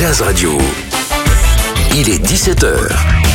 Jazz Radio. Il est 17h.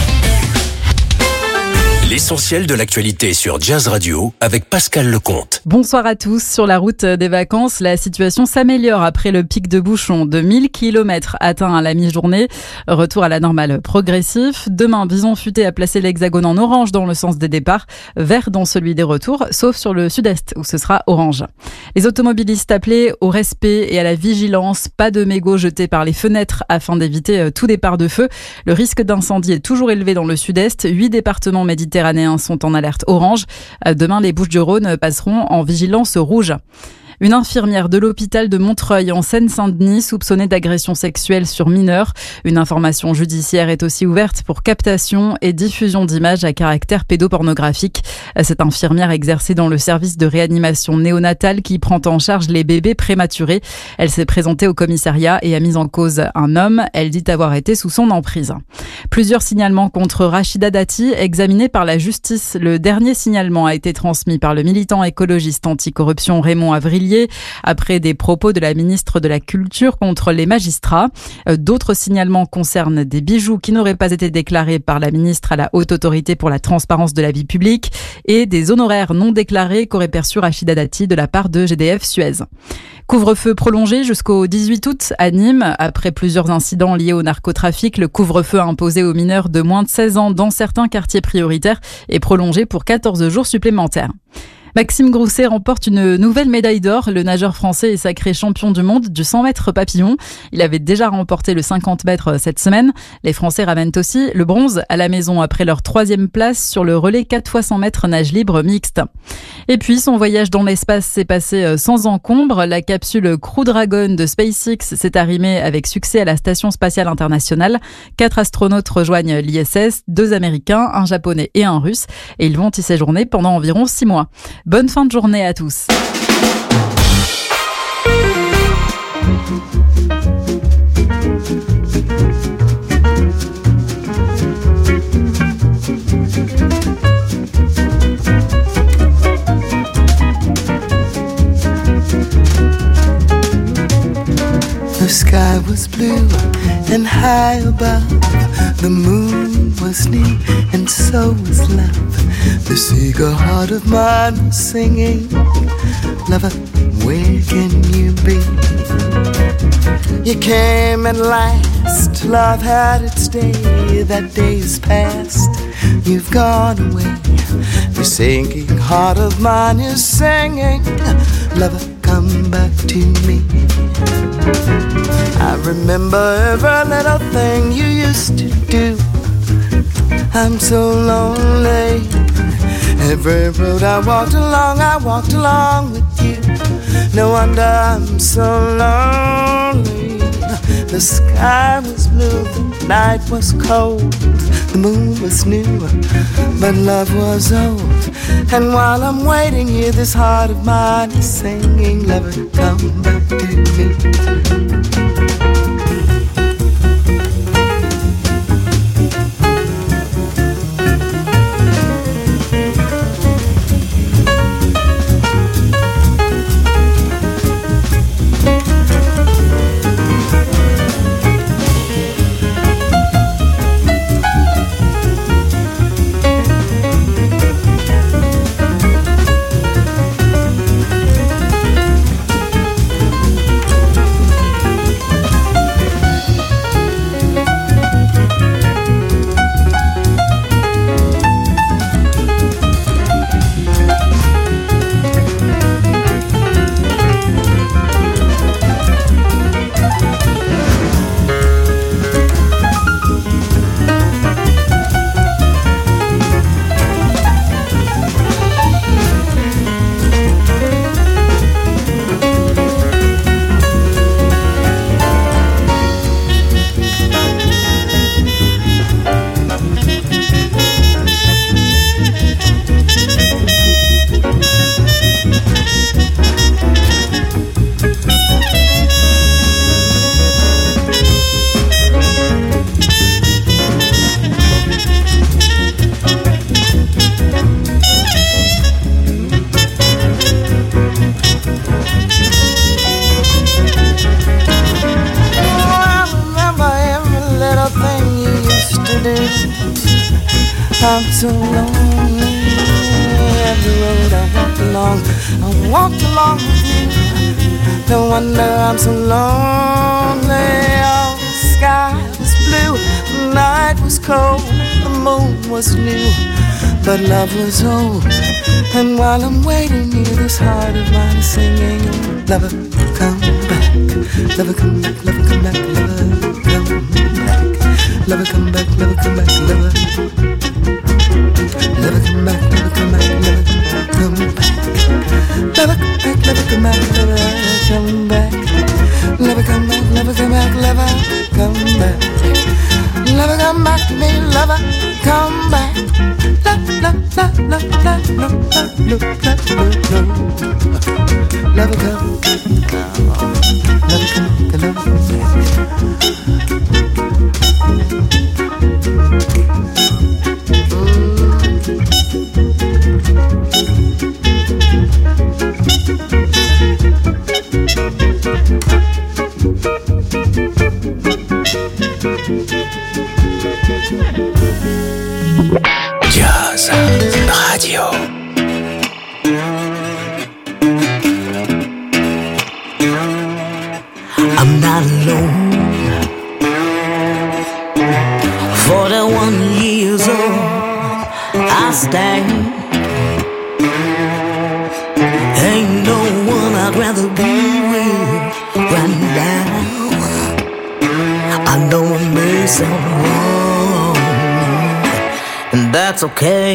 L'essentiel de l'actualité sur Jazz Radio avec Pascal Lecomte. Bonsoir à tous. Sur la route des vacances, la situation s'améliore après le pic de bouchons de 1000 km atteint à la mi-journée. Retour à la normale progressif. Demain, Bison Futé a placé l'hexagone en orange dans le sens des départs, vert dans celui des retours, sauf sur le sud-est où ce sera orange. Les automobilistes appelés au respect et à la vigilance. Pas de mégots jetés par les fenêtres afin d'éviter tout départ de feu. Le risque d'incendie est toujours élevé dans le sud-est. 8 départements méditerranéens sont en alerte orange. Demain, les Bouches-du-Rhône passeront en vigilance rouge. Une infirmière de l'hôpital de Montreuil en Seine-Saint-Denis soupçonnée d'agression sexuelle sur mineurs. Une information judiciaire est aussi ouverte pour captation et diffusion d'images à caractère pédopornographique. Cette infirmière exerçait dans le service de réanimation néonatale qui prend en charge les bébés prématurés. Elle s'est présentée au commissariat et a mis en cause un homme. Elle dit avoir été sous son emprise. Plusieurs signalements contre Rachida Dati examinés par la justice. Le dernier signalement a été transmis par le militant écologiste anticorruption Raymond Avrillier après des propos de la ministre de la Culture contre les magistrats. D'autres signalements concernent des bijoux qui n'auraient pas été déclarés par la ministre à la Haute Autorité pour la transparence de la vie publique et des honoraires non déclarés qu'aurait perçu Rachida Dati de la part de GDF Suez. Couvre-feu prolongé jusqu'au 18 août à Nîmes. Après plusieurs incidents liés au narcotrafic, le couvre-feu imposé aux mineurs de moins de 16 ans dans certains quartiers prioritaires est prolongé pour 14 jours supplémentaires. Maxime Grousset remporte une nouvelle médaille d'or. Le nageur français est sacré champion du monde du 100 mètres papillon. Il avait déjà remporté le 50 mètres cette semaine. Les Français ramènent aussi le bronze à la maison après leur 3e place sur le relais 4x100 mètres nage libre mixte. Et puis, son voyage dans l'espace s'est passé sans encombre. La capsule Crew Dragon de SpaceX s'est arrimée avec succès à la Station spatiale internationale. 4 astronautes rejoignent l'ISS, 2 Américains, un Japonais et un Russe. Et ils vont y séjourner pendant environ 6 mois. Bonne fin de journée à tous. The sky was blue and high above. The moon was new and so was love. This eager heart of mine was singing, lover, where can you be? You came at last, love had its day. That day is past, you've gone away. The sinking heart of mine is singing, lover, come back to me. I remember every little thing you used to do. I'm so lonely. Every road I walked along with you. No wonder I'm so lonely. The sky was blue, the night was cold. The moon was new, but love was old. And while I'm waiting here, this heart of mine is singing, lover, come back to me. so lonely. Every road I walked along with you. No wonder I'm so lonely. Oh, the sky was blue, the night was cold, the moon was new, but love was old. And while I'm waiting here, this heart of mine is singing, lover, come back, lover, come back, lover, come back, lover, come back, lover, come back, lover, come back, lover, lover, come back, lover, come back, lover, come back, lover, come back, lover, come back, lover, come back, lover, come back, lover, come back, lover, come back to me, lover, come back. Love, love, love, love, love, love, love, love, love, love, come, love, come, love, Jazz Radio. I'm not alone. 41 years old, I stand. Ain't no one I'd rather be with right now. I know it may sound wrong, and that's okay.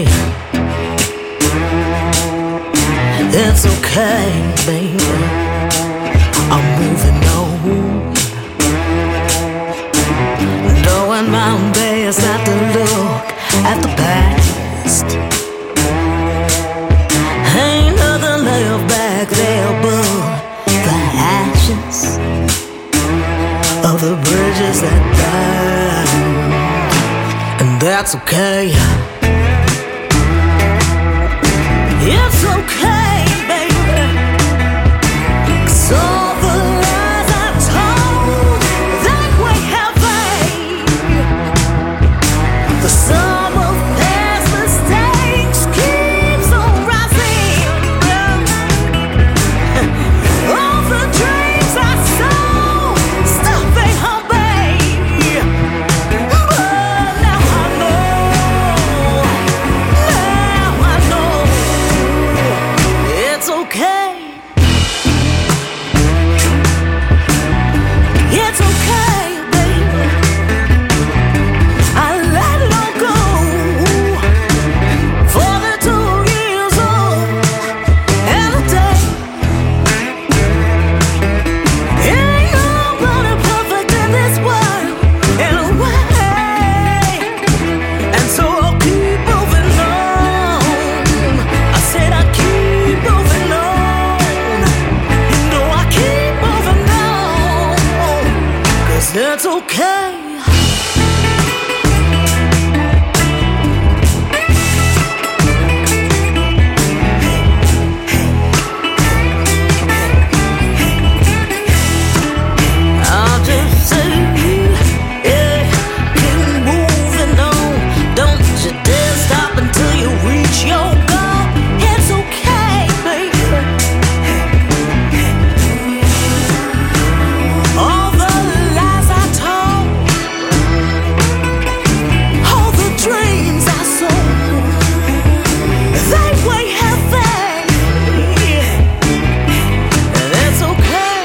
It's okay, baby. I'm moving on. Knowing my best not to look at the past. Ain't nothing left back there but the ashes of the bridges that burned, and that's okay. It's okay, baby. 'Cause all the lies I told, that way have fade. The sum of past mistakes keeps on rising. All the dreams I sold, stuff ain't humble. But now I know it's okay. It's okay, baby. I let it all go for the 2 years old and a day. Ain't nobody perfect in this world anyway, and so I'll keep moving on. I said I'd keep moving on. You know I keep moving on, 'cause it's okay. I'll just say, yeah, keep moving on. Don't you dare stop until you reach your goal. It's okay, baby. All the lies I told, all the dreams I sold, they weigh heavy, and it's okay.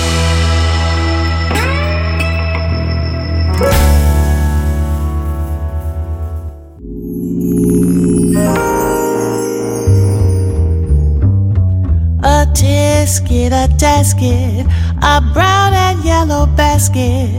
A tisket, a tasket, a brown and yellow basket.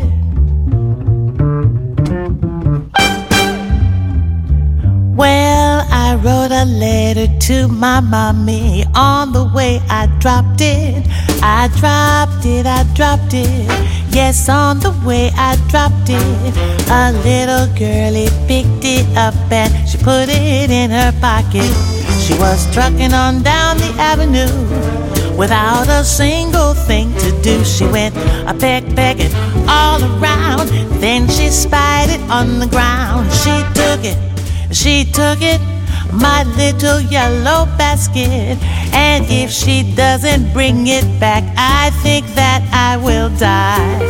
Well, I wrote a letter to my mommy. On the way I dropped it. I dropped it, I dropped it. Yes, on the way I dropped it. A little girlie picked it up and she put it in her pocket. She was trucking on down the avenue without a single thing to do. She went a peck-pecking all around. Then she spied it on the ground. She took it, she took it, my little yellow basket. And if she doesn't bring it back, I think that I will die.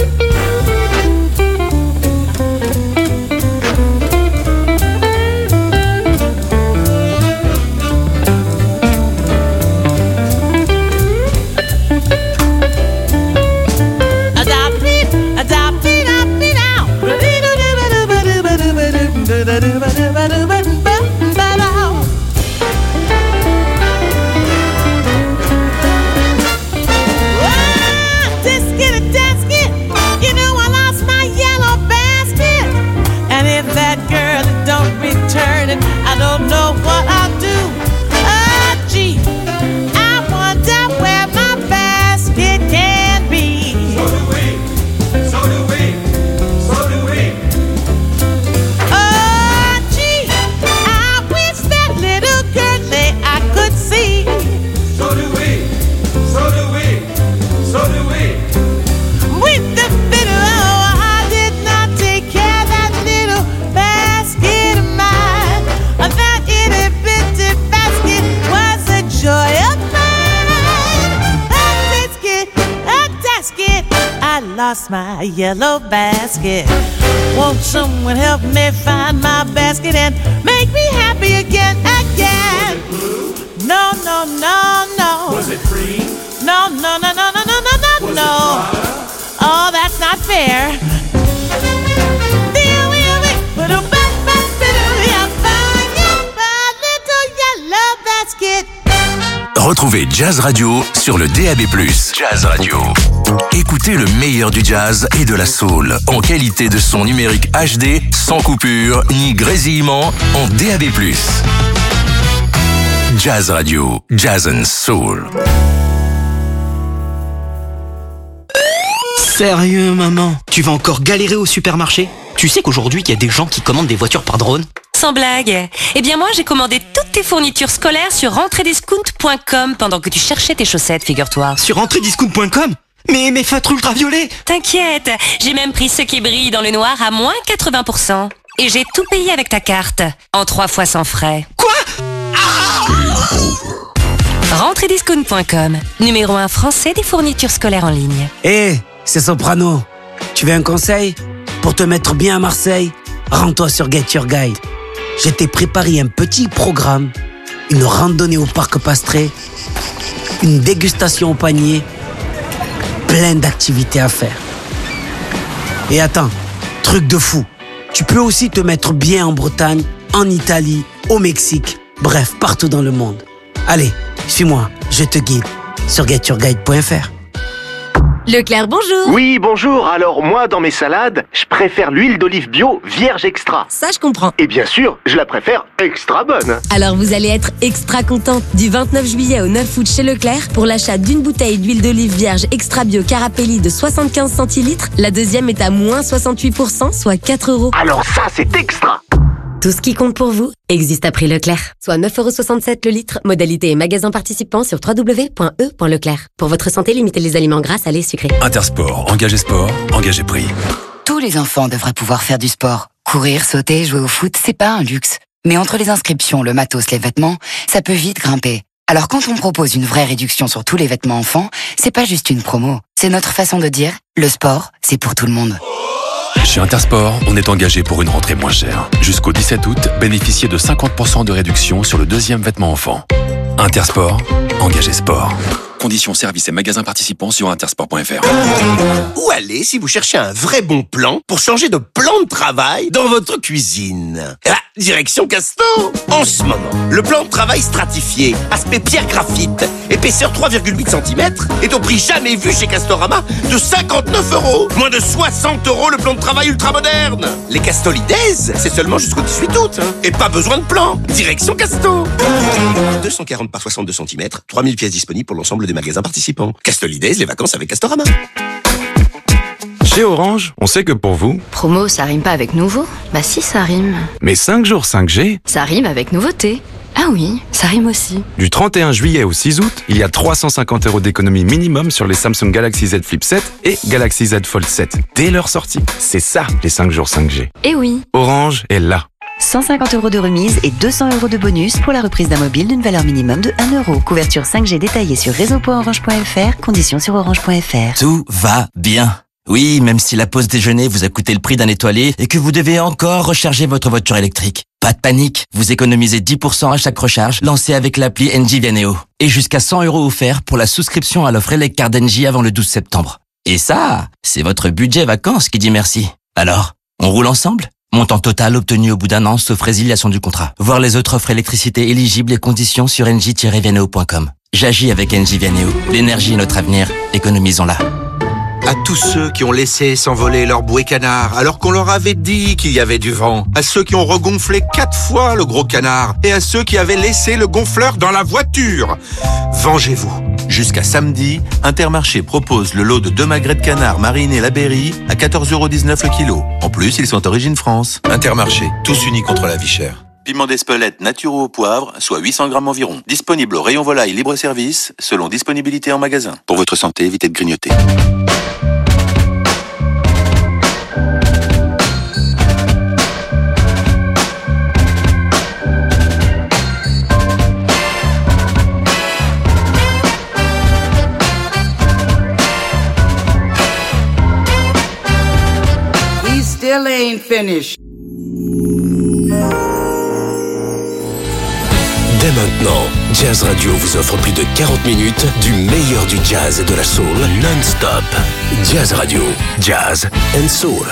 I don't know what I'll do. Oh, gee, I wonder where my basket can be. So do we, so do we, so do we. Oh, gee, I wish that little girl that I could see. So do we, so do we, so do we. With the bitter, oh, I did not take care of that little basket of mine. That itty bitty basket was a joy of mine. A basket, I lost my yellow basket. Won't someone help me find my basket and make me happy again, again? No, no, no, no. Was it green? No, no, no, no, no, no, no, no, Was no. it Prada? Oh, that's not fair. Retrouvez Jazz Radio sur le DAB+. Jazz Radio. Écoutez le meilleur du jazz et de la soul en qualité de son numérique HD, sans coupure ni grésillement, en DAB+. Jazz Radio, Jazz and Soul. Sérieux, maman? Tu vas encore galérer au supermarché? Tu sais qu'aujourd'hui, il y a des gens qui commandent des voitures par drone? Sans blague. Eh bien moi, j'ai commandé toutes tes fournitures scolaires sur rentrediscount.com pendant que tu cherchais tes chaussettes, figure-toi. Sur rentrediscount.com? Mais mes feutres ultraviolets! T'inquiète, j'ai même pris ceux qui brillent dans le noir à moins 80%. Et j'ai tout payé avec ta carte, en 3 fois sans frais. Quoi? Rentrediscount.com, numéro 1 français des fournitures scolaires en ligne. Hé, c'est Soprano. Tu veux un conseil? Pour te mettre bien à Marseille, rends-toi sur Get Your Guide. Je t'ai préparé un petit programme, une randonnée au parc Pastré, une dégustation au panier, plein d'activités à faire. Et attends, truc de fou, tu peux aussi te mettre bien en Bretagne, en Italie, au Mexique, bref, partout dans le monde. Allez, suis-moi, je te guide sur getyourguide.fr. Leclerc, bonjour. Oui, bonjour. Alors moi, dans mes salades, je préfère l'huile d'olive bio vierge extra. Ça, je comprends. Et bien sûr, je la préfère extra bonne. Alors vous allez être extra content. Du 29 juillet au 9 août chez Leclerc, pour l'achat d'une bouteille d'huile d'olive vierge extra bio Carapelli de 75 centilitres, la deuxième est à moins 68%, soit 4 €. Alors ça, c'est extra. Tout ce qui compte pour vous existe à prix Leclerc. Soit 9,67 € le litre. Modalité et magasin participants sur www.e.leclerc. Pour votre santé, limitez les aliments gras, salés, sucrés. Intersport, engagez sport, engagez prix. Tous les enfants devraient pouvoir faire du sport. Courir, sauter, jouer au foot, c'est pas un luxe. Mais entre les inscriptions, le matos, les vêtements, ça peut vite grimper. Alors quand on propose une vraie réduction sur tous les vêtements enfants, c'est pas juste une promo. C'est notre façon de dire, le sport, c'est pour tout le monde. Chez Intersport, on est engagé pour une rentrée moins chère. Jusqu'au 17 août, bénéficiez de 50% de réduction sur le deuxième vêtement enfant. Intersport, engagé sport. Conditions, services et magasins participants sur intersport.fr. Où aller si vous cherchez un vrai bon plan pour changer de plan de travail dans votre cuisine? Direction Casto. En ce moment, le plan de travail stratifié, aspect pierre graphite, épaisseur 3,8 cm, est au prix jamais vu chez Castorama de 59 €. Moins de 60 € le plan de travail ultra moderne. Les Castolides, c'est seulement jusqu'au 18 août. Et pas besoin de plan. Direction Casto. 240 par 62 cm, 3000 pièces disponibles pour l'ensemble des magasins participants. Castolides, les vacances avec Castorama. Chez Orange, on sait que pour vous... Promo, ça rime pas avec nouveau? Bah si, ça rime. Mais 5 jours 5G... Ça rime avec nouveauté. Ah oui, ça rime aussi. Du 31 juillet au 6 août, il y a 350 € d'économie minimum sur les Samsung Galaxy Z Flip 7 et Galaxy Z Fold 7 dès leur sortie. C'est ça, les 5 jours 5G. Eh oui. Orange est là. 150 € de remise et 200 € de bonus pour la reprise d'un mobile d'une valeur minimum de 1 €. Couverture 5G détaillée sur réseau.orange.fr, conditions sur orange.fr. Tout va bien. Oui, même si la pause déjeuner vous a coûté le prix d'un étoilé et que vous devez encore recharger votre voiture électrique. Pas de panique, vous économisez 10% à chaque recharge lancée avec l'appli Engie Vianeo. Et jusqu'à 100 € offerts pour la souscription à l'offre Eleccar d'Engie avant le 12 septembre. Et ça, c'est votre budget vacances qui dit merci. Alors, on roule ensemble ? Montant total obtenu au bout d'un an sauf résiliation du contrat. Voir les autres offres électricité éligibles et conditions sur engie-vianeo.com. J'agis avec Engie Vianeo. L'énergie est notre avenir, économisons-la. À tous ceux qui ont laissé s'envoler leur bouée canard alors qu'on leur avait dit qu'il y avait du vent. À ceux qui ont regonflé 4 fois le gros canard. Et à ceux qui avaient laissé le gonfleur dans la voiture. Vengez-vous. Jusqu'à samedi, Intermarché propose le lot de 2 magrets de canard marinés La Berry à 14,19 € le kilo. En plus, ils sont origine France. Intermarché, tous unis contre la vie chère. Piment d'Espelette naturaux au poivre, soit 800 grammes environ. Disponible au rayon volaille libre-service, selon disponibilité en magasin. Pour votre santé, évitez de grignoter. Still ain't finished. Dès maintenant, Jazz Radio vous offre plus de 40 minutes du meilleur du jazz et de la soul non-stop. Jazz Radio, jazz and soul.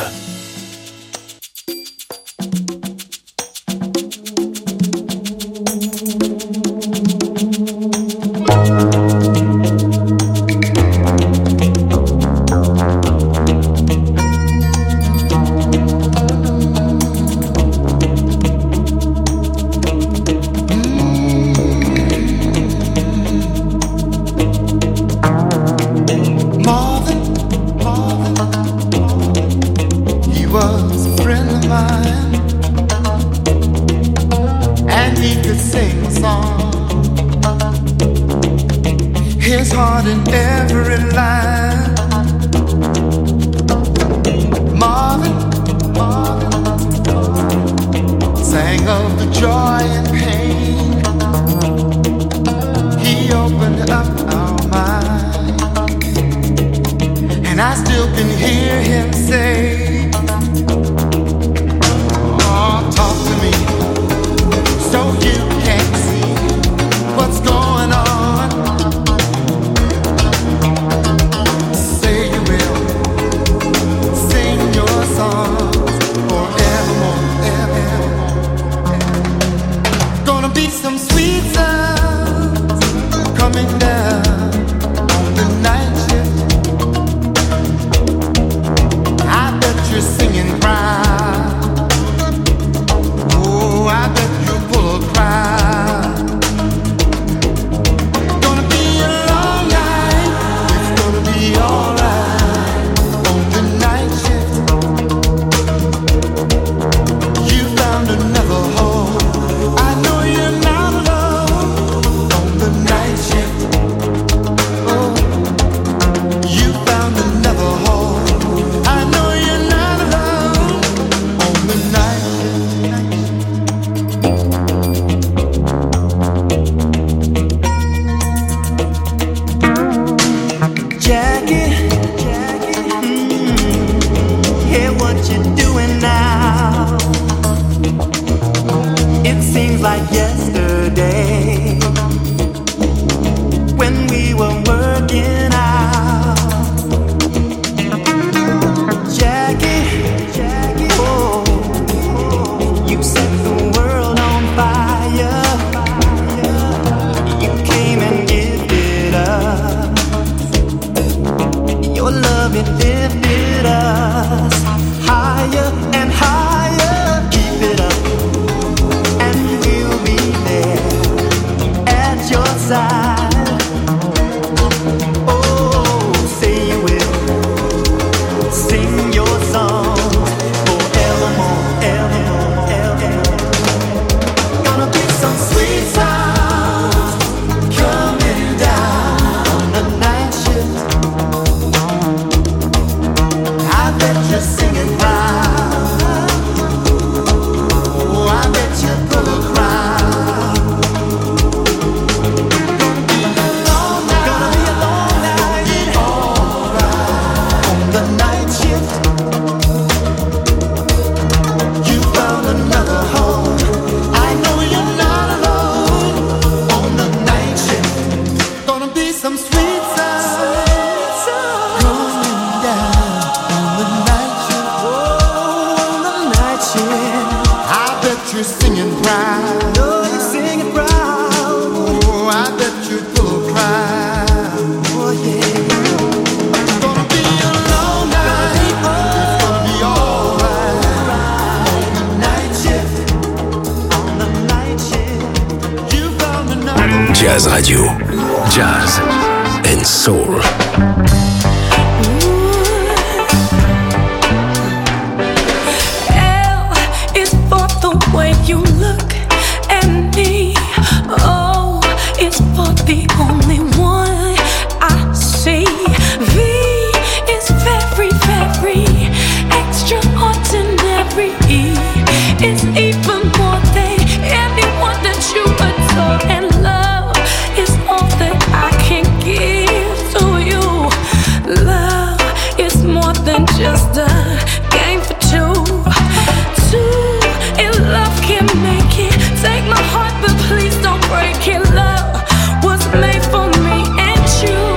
Jazz Radio. Jazz and Soul. L is for the way you look at me. O is for the only one I see. V is very, very extraordinary. E is even more than anyone that you adore. And love is all that I can give to you. Love is more than just a game for two. Two in love can make it. Take my heart, but please don't break it. Love was made for me and you.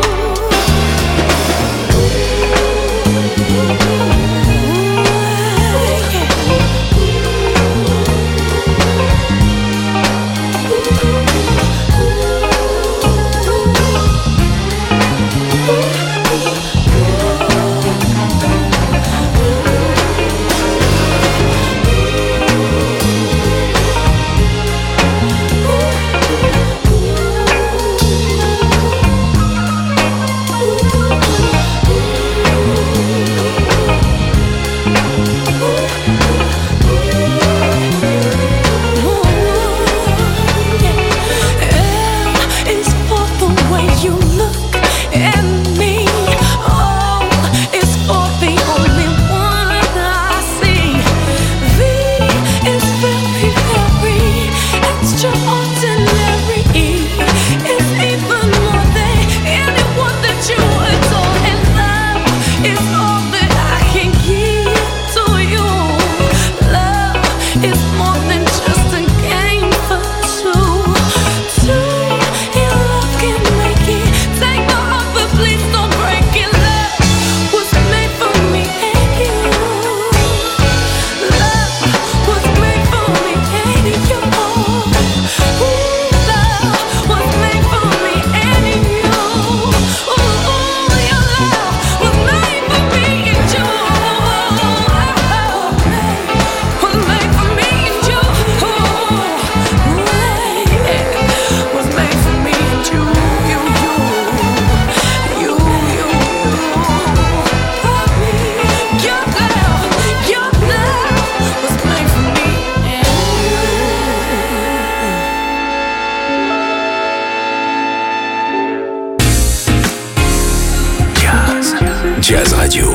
Jazz Radio.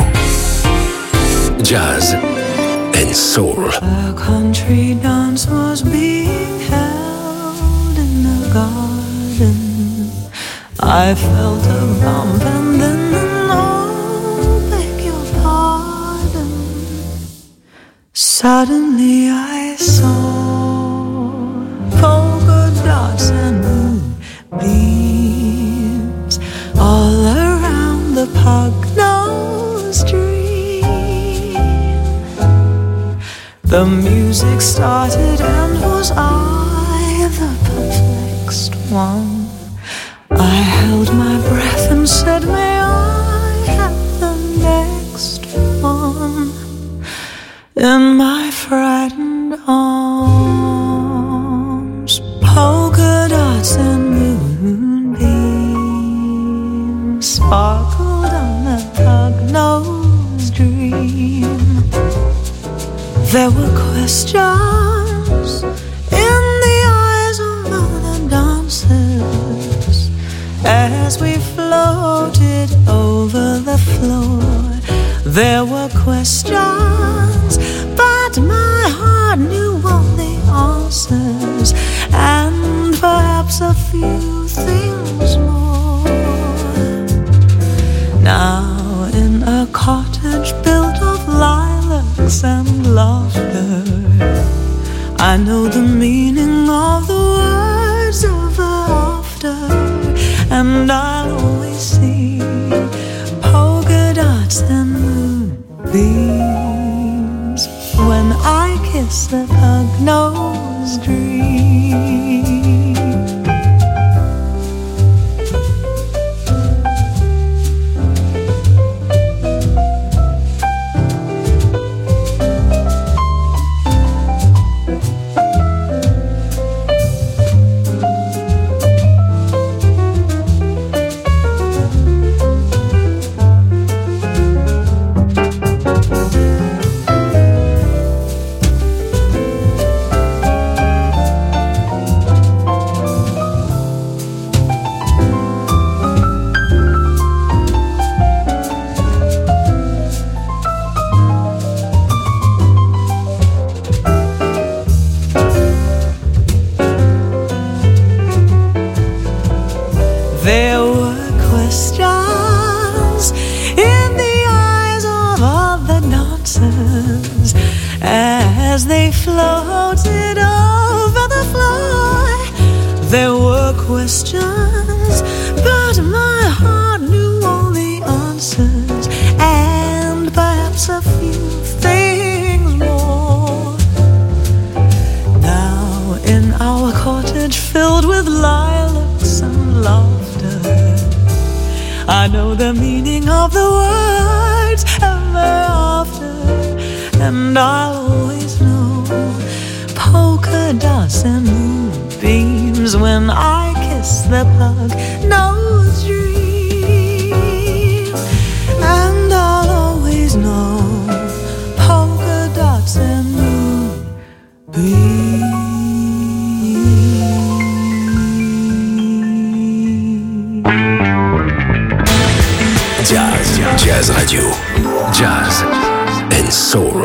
Jazz and Soul. A country dance was being held in the garden. I felt a bump and then oh, beg your pardon. Suddenly I saw polka dots and moonbeams all around the Pognose Street. The music started and was I the perplexed one? I held my breath and said, may I have the next one? In my frightened arms, polka dots and moonbeams sparkled on the Pognose Dream. There were questions in the eyes of the dancers as we floated over the floor. There were questions, but my heart knew all the answers, and perhaps a few things more. Now in a cottage built of lilacs and laughter, I know the meaning of the words of after, and I'll always see polka dots and moonbeams when I kiss the Pognose Dream. There were questions in the eyes of all the dancers as they floated over the floor. There were questions, but my heart knew all the answers, and perhaps a few things more. Now in our cottage filled with lilacs and laughter, I know the meaning of the words ever after, and I'll always know polka dots and moonbeams when I kiss the pug nose dream, and I'll always know polka dots and moonbeams. Jazz Radio, Jazz and Soul.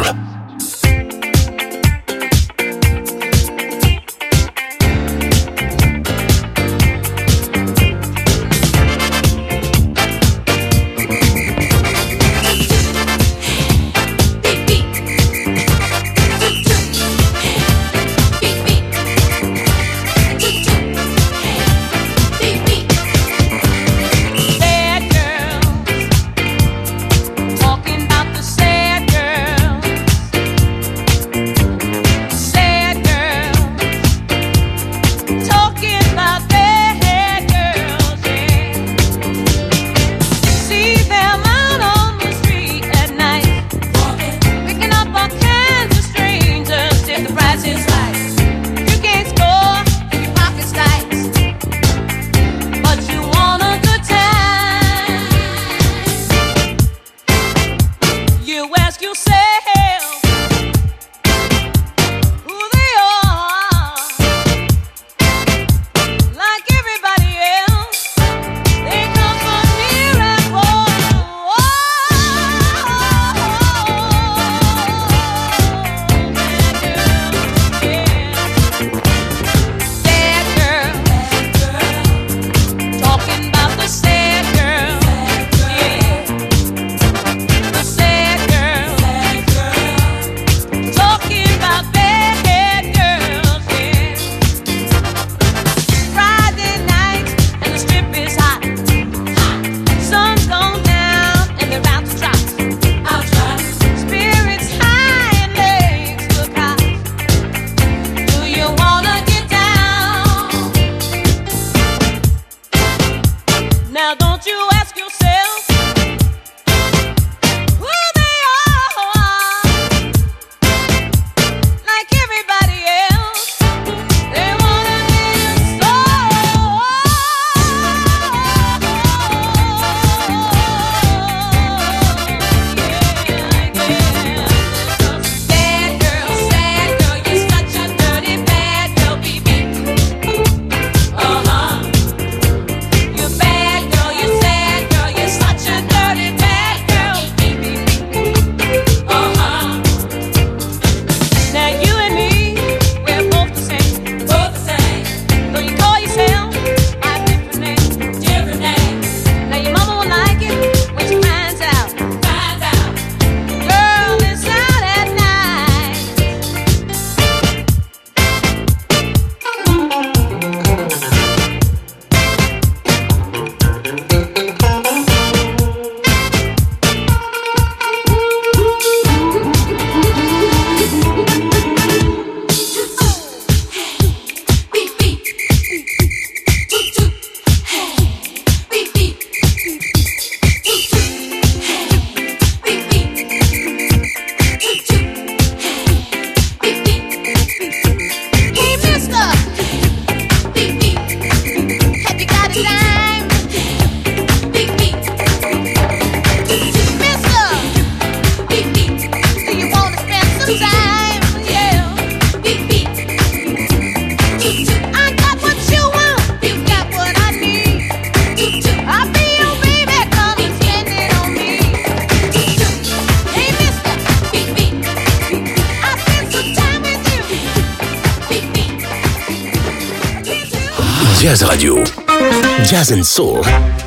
Jazz Radio. Jazz and Soul.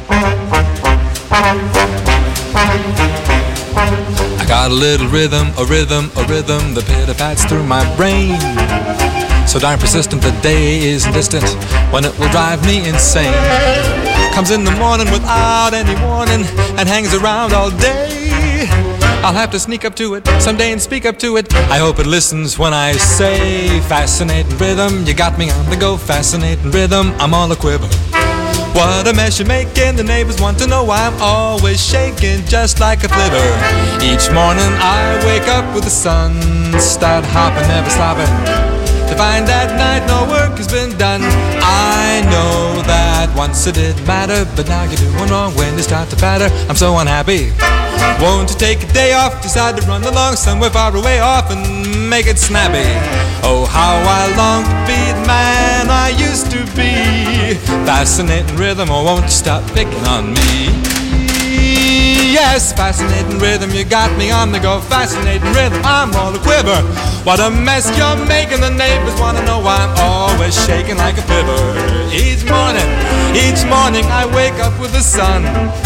I got a little rhythm, a rhythm, a rhythm that pitter-pats through my brain. So darn persistent the day isn't distant when it will drive me insane. Comes in the morning without any warning and hangs around all day. I'll have to sneak up to it someday and speak up to it. I hope it listens when I say, fascinating rhythm, you got me on the go. Fascinating rhythm, I'm all a quiver. What a mess you're making, the neighbors want to know why I'm always shaking just like a flivver. Each morning I wake up with the sun, start hopping, never stopping, to find that night no work has been done. I know that once it didn't matter, but now you're doing wrong when you start to patter. I'm so unhappy. Won't you take a day off, decide to run along somewhere far away off and make it snappy. Oh, how I long to be the man I used to be. Fascinating rhythm, oh won't you stop picking on me. Yes, fascinating rhythm, you got me on the go. Fascinating rhythm, I'm all a quiver. What a mess you're making, the neighbors want to know why I'm always shaking like a flivver. Each morning I wake up with the sun,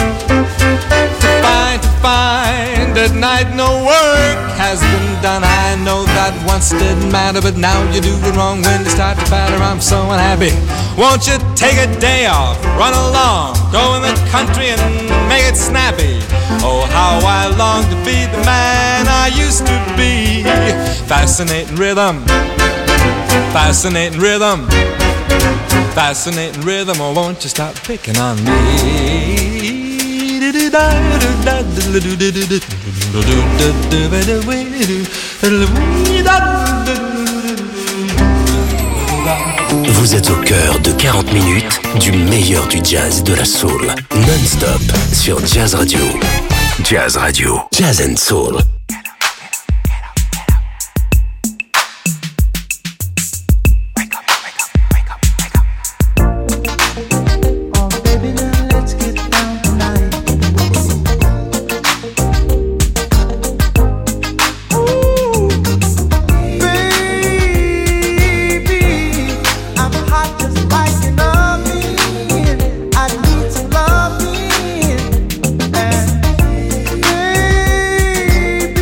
to find at night no work has been done. I know that once it didn't matter, but now you do it wrong when you start to batter. I'm so unhappy. Won't you take a day off, run along, go in the country and make it snappy. Oh, how I long to be the man I used to be. Fascinating rhythm, fascinating rhythm, fascinating rhythm, oh won't you stop picking on me. Vous êtes au cœur de 40 minutes du meilleur du jazz et de la soul. Non-stop sur Jazz Radio. Jazz Radio. Jazz and Soul. Baby,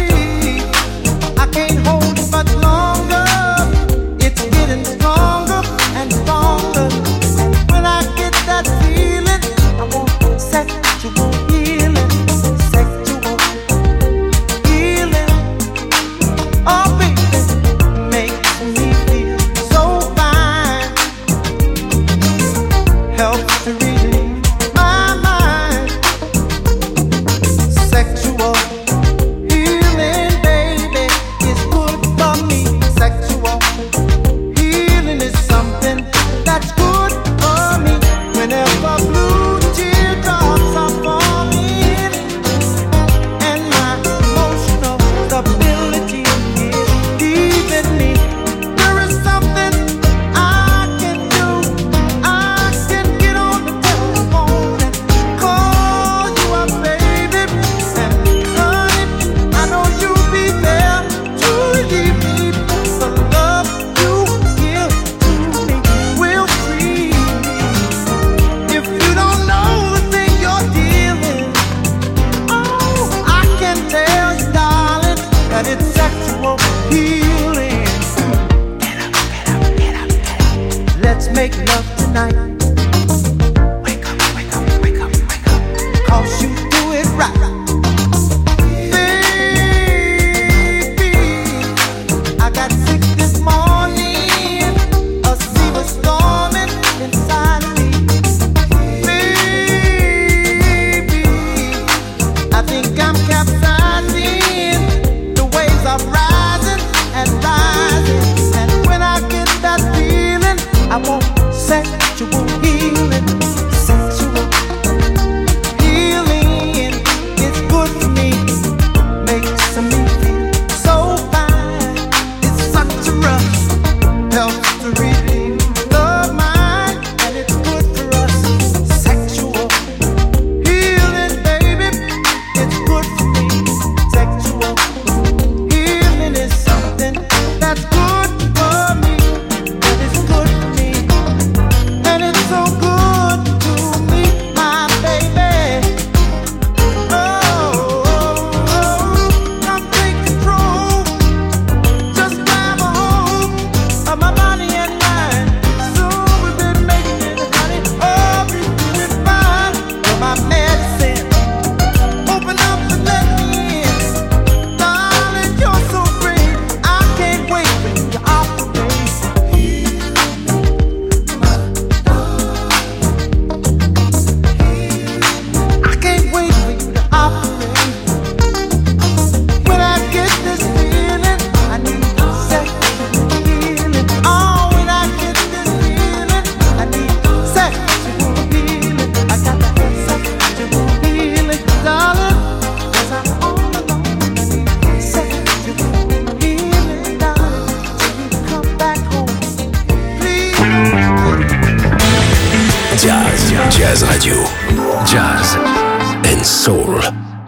Jazz Radio. Jazz and Soul.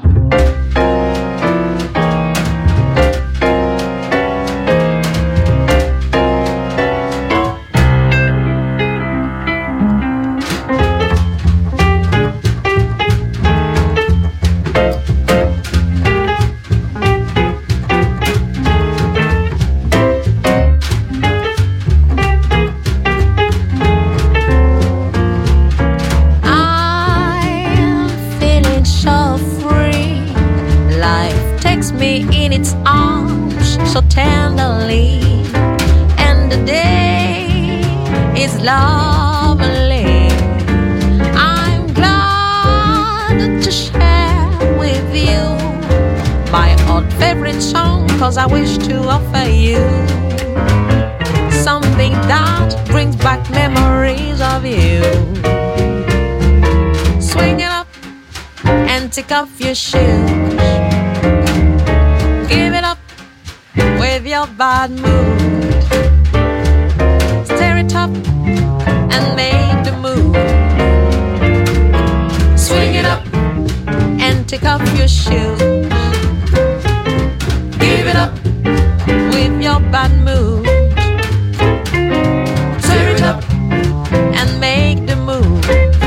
I wish to offer you something that brings back memories of you. Swing it up and take off your shoes. Give it up with your bad mood. Stir it up and make the move. Swing it up and take off your shoes. Give it up with your bad mood. Tear it up and make the move.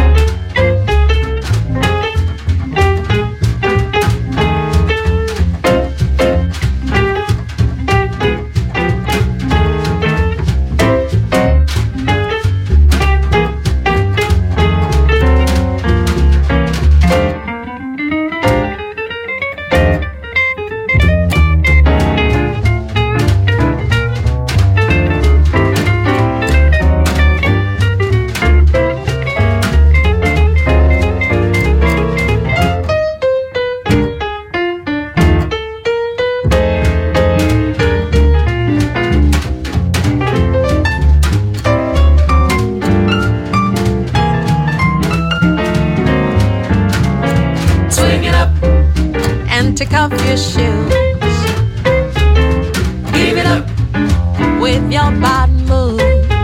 Take off your shoes. Give it up with your bad mood.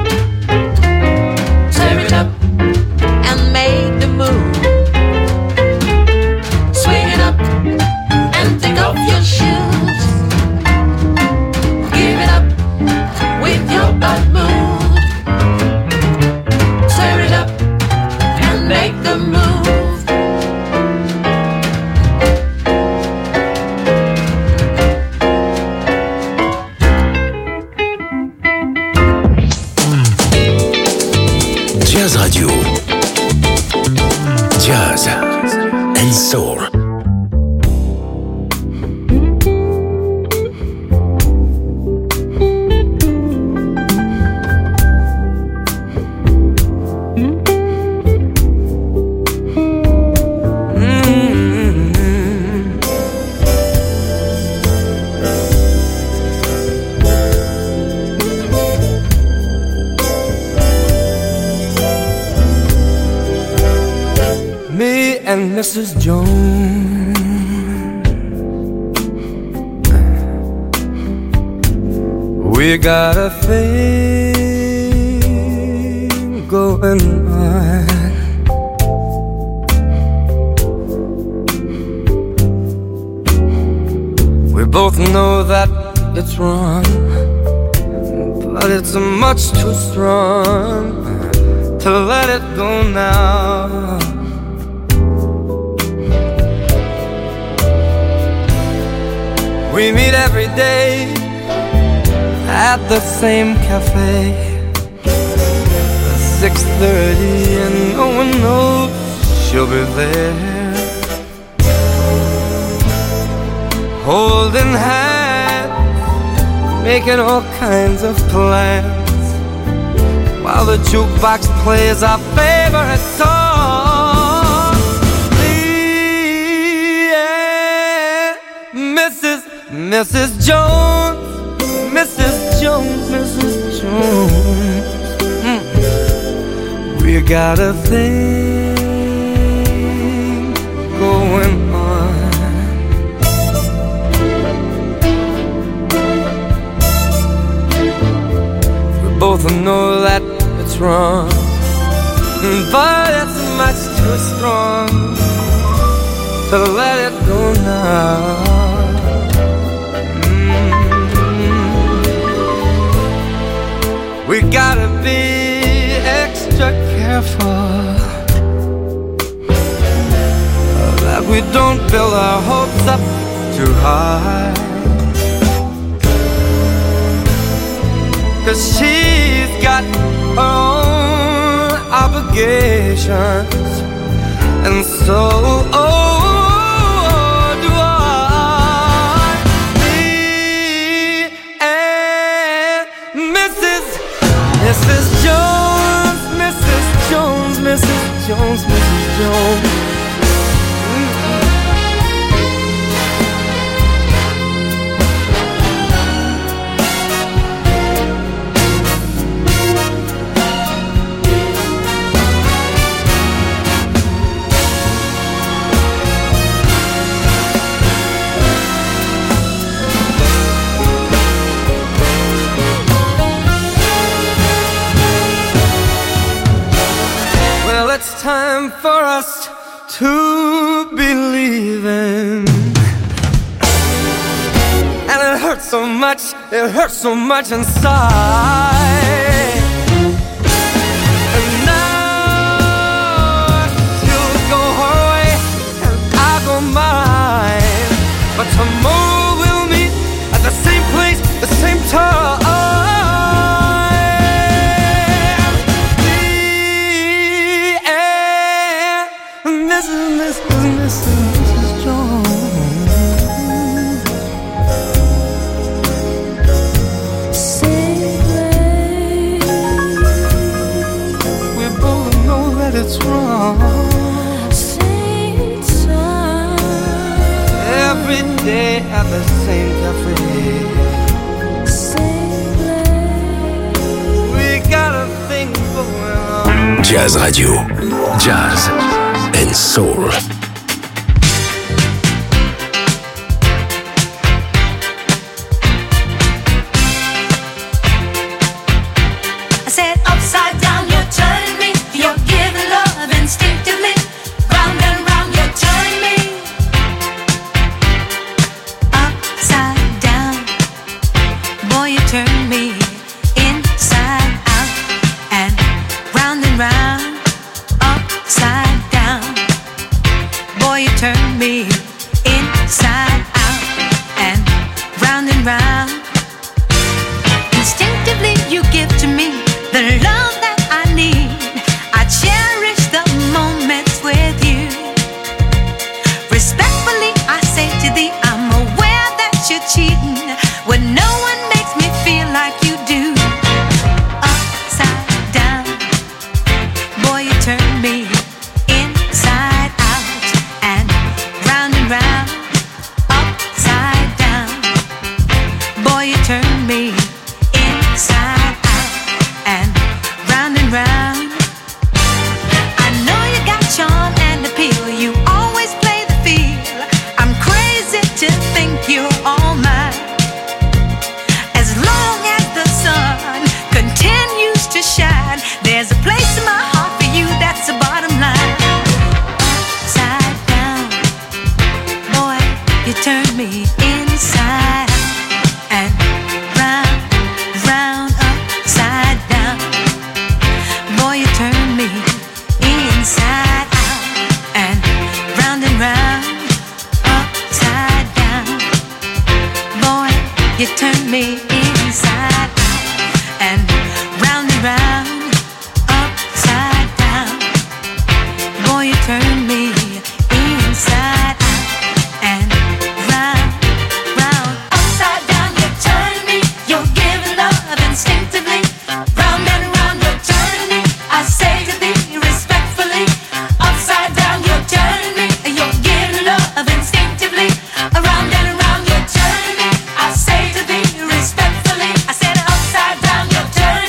Tear it up and make the move. Swing it up and take off your shoes. Give it up with your bad mood. Tear it up and make the move. Jazz Radio. Jazz and Soul. And Mrs. Jones, we got a thing going on. We both know that it's wrong, but it's much too strong to let it go now. We meet every day at the same cafe, 6:30 and no one knows she'll be there, holding hands, making all kinds of plans, while the jukebox plays our favorite song. Yeah, Mrs. Jones, Mrs. Jones, Mrs. Jones, we got a thing going on. We both know that it's wrong, but it's much too strong to let it go now. We gotta be extra careful that we don't build our hopes up too high, 'cause she's got her own obligations, and so do I. Me and Mrs. Jones, Mrs. Jones, Mrs. Jones, Mrs. Jones. It's time for us to be leaving, and it hurts so much inside. And now she'll go her way and I'll go mine, but tomorrow we'll meet at the same place, the same time. Mrs. Jones. We both know that it's wrong. Every day at the same cafe. We got a thing going on. Jazz Radio. Jazz and Soul.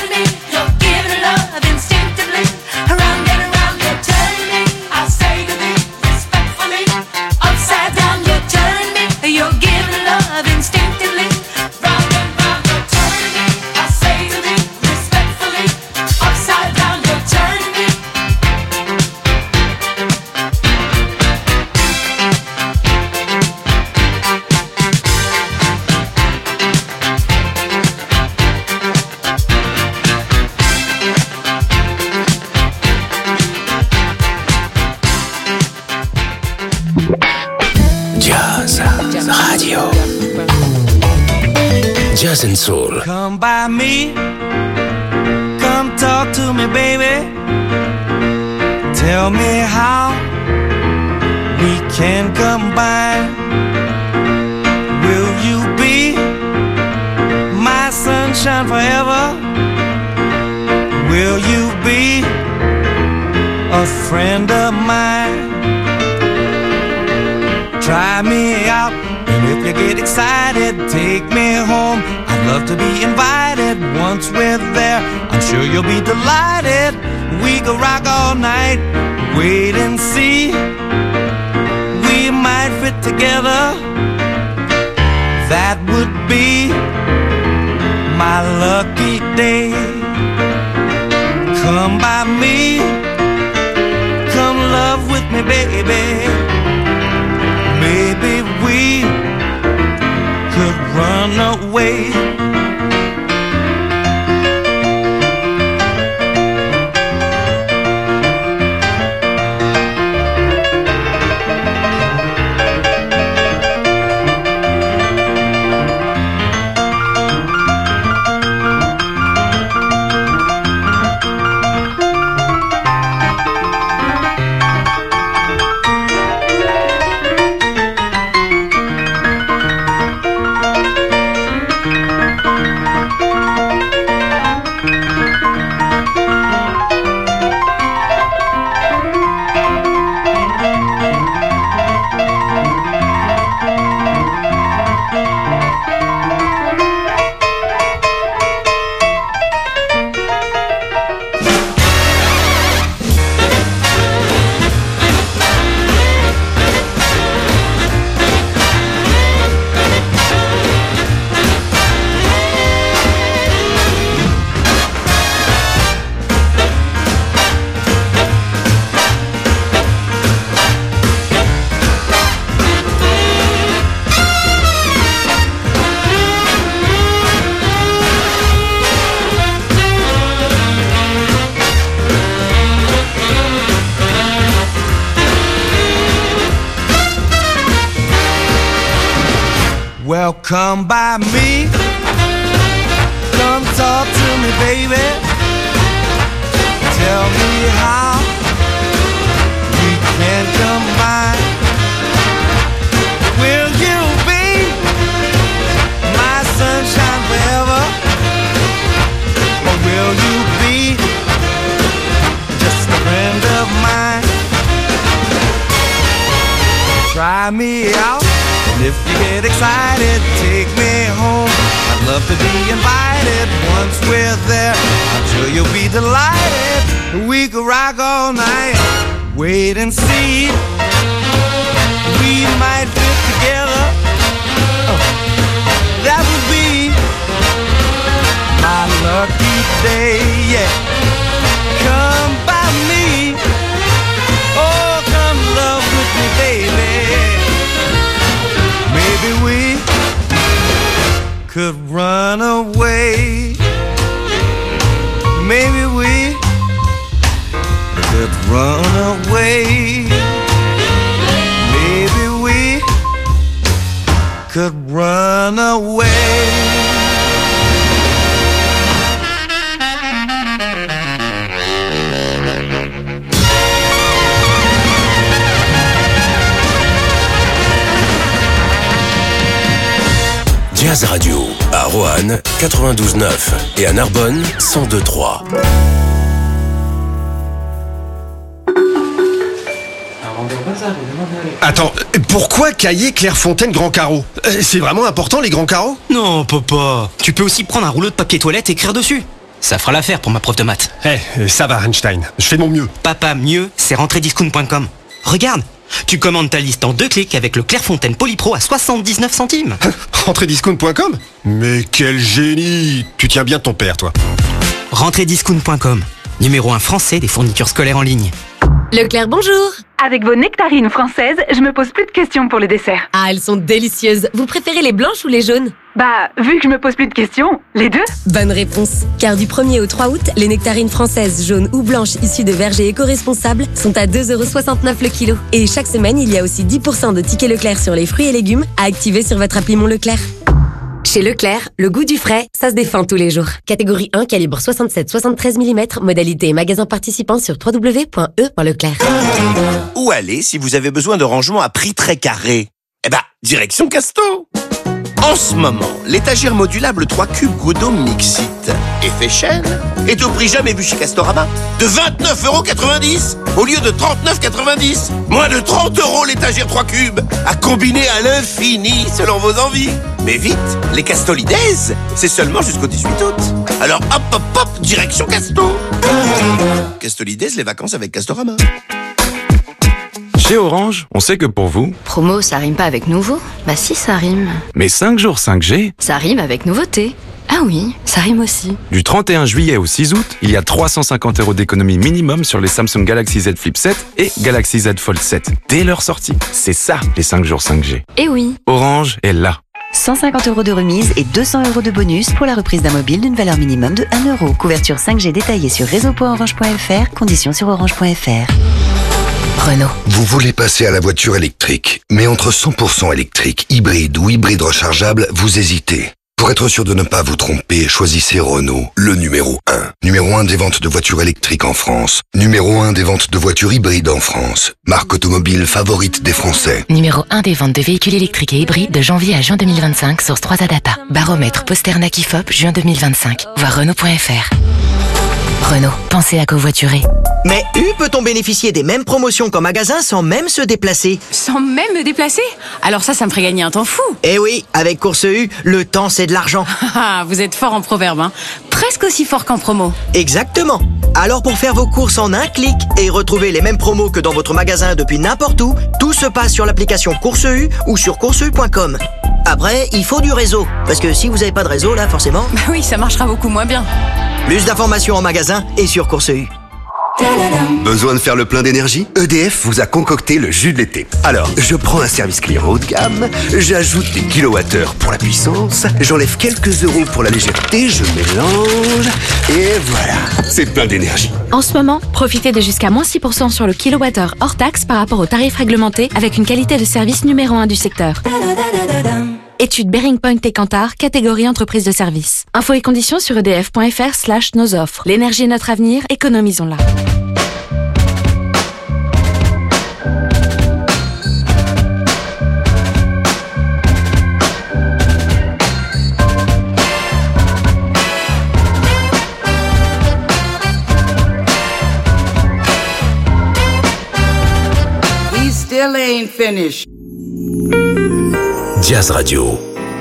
Say to me Jazz Radio. Jazz and Soul. Come by me, come talk to me, baby. Tell me how we can combine. Will you be my sunshine forever? Will you be a friend of mine? Try me out, and if you get excited, take me home. I'd love to be invited. Once we're there, I'm sure you'll be delighted. We could rock all night, wait and see. We might fit together. That would be my lucky day. Come by me, come love with me, baby. Maybe we could run away. Well, come by me, come talk to me, baby. Tell me how we can combine. Will you be my sunshine forever? Or will you be just a friend of mine? Try me out. And if you get excited, take me home. I'd love to be invited. Once we're there, I'm sure you'll be delighted. We could rock all night, wait and see. We might fit together. That would be my lucky day, yeah. Come by me, oh, come love with me, baby. Maybe we could run away. Maybe we could run away. Maybe we could run away. Jazz Radio, à Roanne, 92.9 et à Narbonne, 102.3. Attends, pourquoi cahier Clairefontaine Grand Carreau? C'est vraiment important les grands carreaux? Non, papa. Tu peux aussi prendre un rouleau de papier toilette et écrire dessus. Ça fera l'affaire pour ma prof de maths. Ça va Einstein, je fais de mon mieux. Papa, mieux, c'est rentrediscount.com. Regarde, tu commandes ta liste en 2 clics avec le Clairefontaine Polypro à 79 centimes. Rentrediscount.com? Mais quel génie! Tu tiens bien ton père, toi. Rentrediscount.com, numéro 1 français des fournitures scolaires en ligne. Leclerc, bonjour. Avec vos nectarines françaises, je me pose plus de questions pour le dessert. Ah, elles sont délicieuses. Vous préférez les blanches ou les jaunes? Bah, vu que je me pose plus de questions, les deux. Bonne réponse. Car du 1er au 3 août, les nectarines françaises jaunes ou blanches issues de vergers éco-responsables sont à 2,69 € le kilo. Et chaque semaine, il y a aussi 10% de tickets Leclerc sur les fruits et légumes à activer sur votre appli Mon Leclerc. Chez Leclerc, le goût du frais, ça se défend tous les jours. Catégorie 1, calibre 67-73 mm, modalité et magasin participant sur www.e.leclerc. Où aller si vous avez besoin de rangement à prix très carré? Eh ben, direction Casto. En ce moment, l'étagère modulable 3 cubes Godot Mixit effet chaîne est au prix jamais vu chez Castorama de 29,90 € au lieu de 39,90 €. Moins de 30 € l'étagère 3 cubes à combiner à l'infini selon vos envies. Mais vite, les Castolidays, c'est seulement jusqu'au 18 août. Alors hop hop hop, direction Casto. Castolidays, les vacances avec Castorama. Chez Orange, on sait que pour vous... Promo, ça rime pas avec nouveau? Bah si, ça rime. Mais 5 jours 5G... Ça rime avec nouveauté. Ah oui, ça rime aussi. Du 31 juillet au 6 août, il y a 350 € d'économie minimum sur les Samsung Galaxy Z Flip 7 et Galaxy Z Fold 7 dès leur sortie. C'est ça, les 5 jours 5G. Eh oui. Orange est là. 150 € de remise et 200 € de bonus pour la reprise d'un mobile d'une valeur minimum de 1 €. Couverture 5G détaillée sur réseau.orange.fr, conditions sur orange.fr. Renault. Vous voulez passer à la voiture électrique, mais entre 100% électrique, hybride ou hybride rechargeable, vous hésitez. Pour être sûr de ne pas vous tromper, choisissez Renault, le numéro 1. Numéro 1 des ventes de voitures électriques en France. Numéro 1 des ventes de voitures hybrides en France. Marque automobile favorite des Français. Numéro 1 des ventes de véhicules électriques et hybrides de janvier à juin 2025, source 3A Data. Baromètre Posternak IFOP, juin 2025. Voir Renault.fr. Renault, pensez à covoiturer. Mais peut-on bénéficier des mêmes promotions qu'en magasin sans même se déplacer? Sans même me déplacer? Alors ça me ferait gagner un temps fou. Eh oui, avec Course U, le temps c'est de l'argent. Ah, vous êtes fort en proverbe, hein. Presque aussi fort qu'en promo. Exactement. Alors pour faire vos courses en un clic et retrouver les mêmes promos que dans votre magasin depuis n'importe où, tout se passe sur l'application Course U ou sur courseu.com. Après, il faut du réseau, parce que si vous n'avez pas de réseau là, forcément... Bah oui, ça marchera beaucoup moins bien. Plus d'informations en magasin et sur Course U. Besoin de faire le plein d'énergie? EDF vous a concocté le jus de l'été. Alors, je prends un service client haut de gamme, j'ajoute des kilowattheures pour la puissance, j'enlève quelques euros pour la légèreté, je mélange, et voilà, c'est plein d'énergie. En ce moment, profitez de jusqu'à moins 6% sur le kilowattheure hors taxe par rapport au tarif réglementé avec une qualité de service numéro 1 du secteur. Étude Bearing Point et Kantar, catégorie entreprise de service. Infos et conditions sur edf.fr/nos offres. L'énergie est notre avenir, économisons-la. He still ain't finished. Jazz Radio.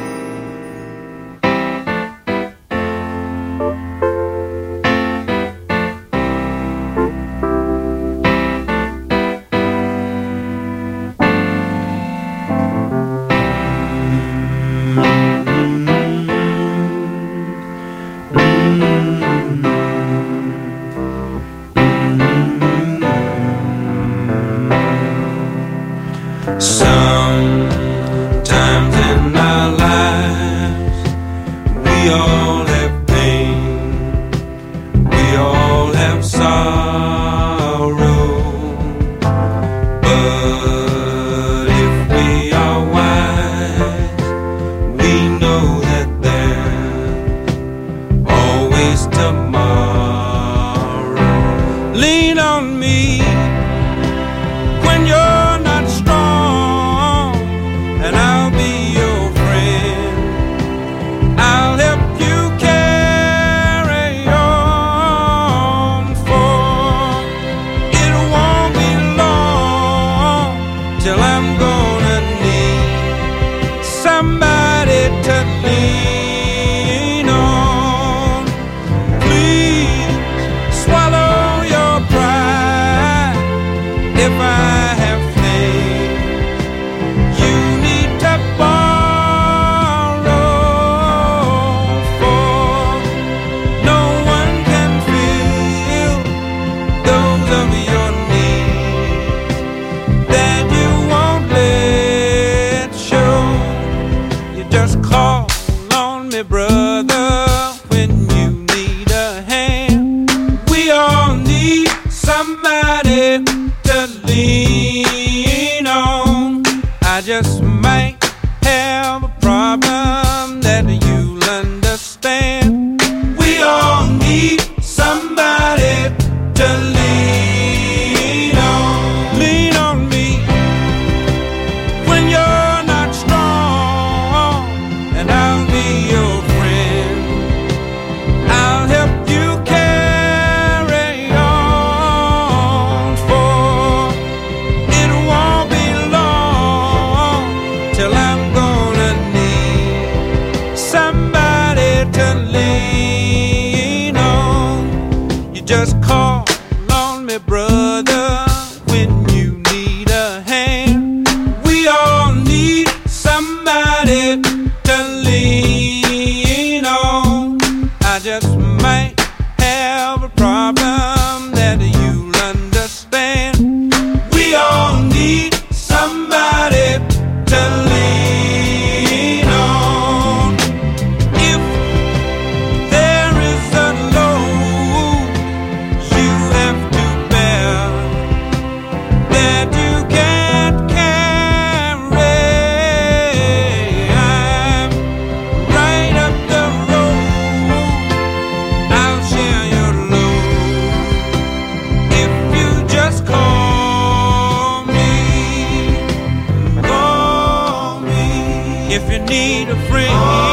Sometimes in our lives, we all have pain, we all have sorrow. But if we are wise, we know that there's always tomorrow. Lean on me when you're not strong, and I'll be your friend. I'll help you carry on, for it won't be long till I'm gonna need somebody to lean on. Please swallow your pride if I have things you need to borrow, for no one can fill those of your needs I just might have a problem that you'll understand. We all need somebody to lean on. Lean on me when you're not strong, and I'll be your friend. I'll help you carry on, for it won't be long till I'm gonna need somebody to lean on. You just call on me, brother, when you need a hand. We all need somebody to lean on. I just might have a problem that you'll understand. We all need somebody to lean on. If there is a load you have to bear that you can't carry, I'm right up the road. I'll share your load if you just call me. Call me if you need a friend.